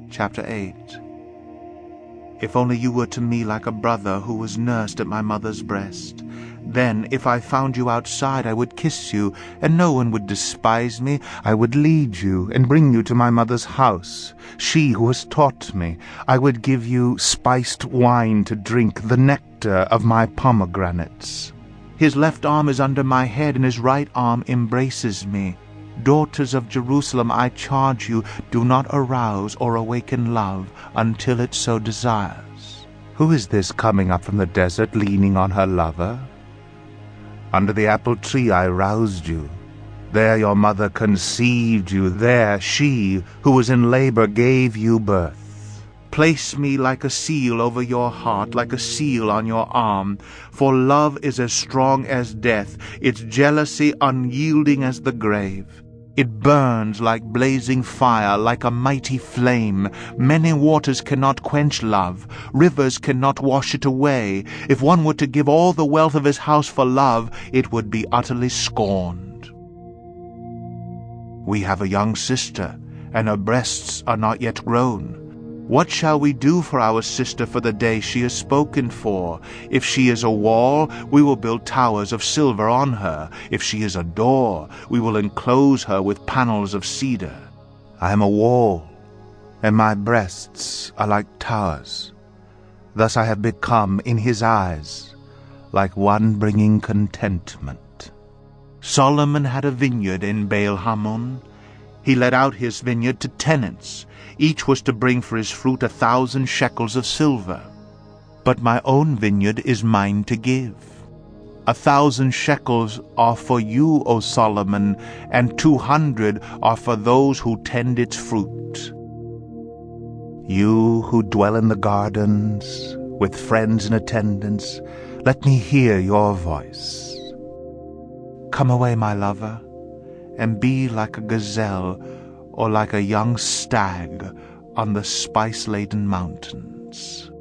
Chapter 8. If only you were to me like a brother who was nursed at my mother's breast. Then, if I found you outside, I would kiss you, and no one would despise me. I would lead you and bring you to my mother's house, she who has taught me. I would give you spiced wine to drink, the nectar of my pomegranates. His left arm is under my head, and his right arm embraces me. Daughters of Jerusalem, I charge you, do not arouse or awaken love until it so desires. Who is this coming up from the desert, leaning on her lover? Under the apple tree I roused you. There your mother conceived you. There she, who was in labor, gave you birth. Place me like a seal over your heart, like a seal on your arm. For love is as strong as death, its jealousy unyielding as the grave. It burns like blazing fire, like a mighty flame. Many waters cannot quench love. Rivers cannot wash it away. If one were to give all the wealth of his house for love, it would be utterly scorned. We have a young sister, and her breasts are not yet grown. What shall we do for our sister for the day she is spoken for? If she is a wall, we will build towers of silver on her. If she is a door, we will enclose her with panels of cedar. I am a wall, and my breasts are like towers. Thus I have become, in his eyes, like one bringing contentment. Solomon had a vineyard in Baal-Hamon. He let out his vineyard to tenants. Each was to bring for his fruit 1,000 shekels of silver. But my own vineyard is mine to give. 1,000 shekels are for you, O Solomon, and 200 are for those who tend its fruit. You who dwell in the gardens, with friends in attendance, let me hear your voice. Come away, my lover, and be like a gazelle, or like a young stag on the spice-laden mountains.